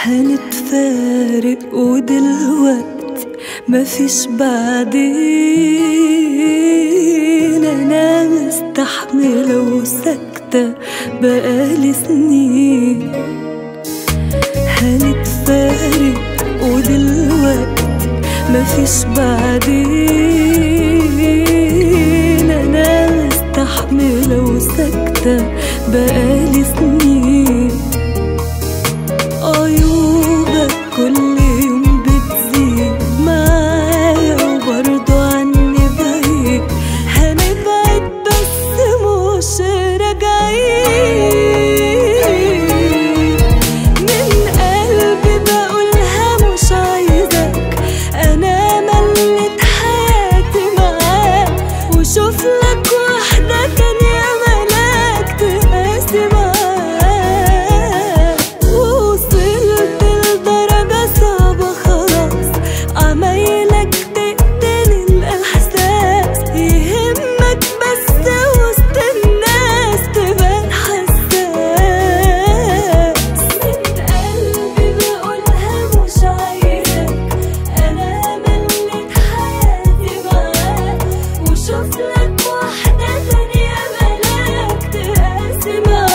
هنتفارق ودلوقتي مفيش بعدين. انا مستحملة وساكتة بقالي سنين. هنتفارق ودلوقتي مفيش بعدين. انا مستحملة وساكتة بقالي سنين. عيوبك كل يوم بتزيد معايا وبرضو عني بعيد. هنبعد بس مش راجعين. من قلبي بقولها مش عايزك. انا مليت حياتي معاك وشوف لك واحدة تانية ملاك تقاسي معاك. وصلت لدرجة صعبة خلاص عمايلك تقتلي الإحساس. يهمك بس وسط الناس تبان حساس. من قلبي بقولها مش عايزك. أنا مليت حياتي معاك وشوف لك واحدة تانية ملاك تقاسي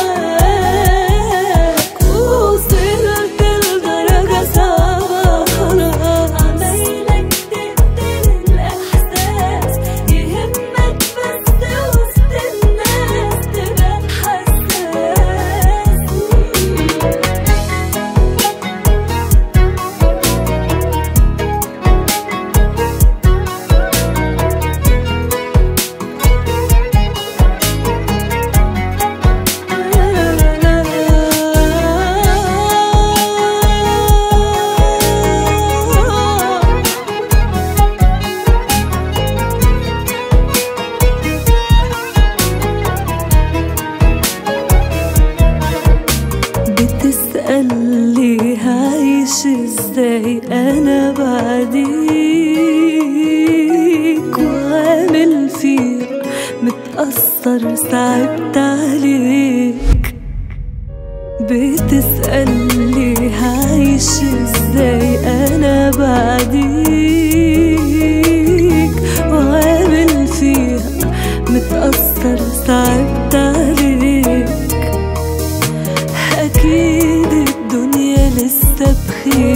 معاك. وصلت لدرجة صعبة خلاص عمايلك تقتلي الإحساس. يهمك بس وسط الناس تبان حساس. بتسأل ليه عايش ازاي انا بعديك وعامل فيك متأثر صعبت عليك. بتسأل ليه عايش ازاي انا بعديك وعامل فيها متأثر صعبت عليك. أكيد الدنيا لسه بخير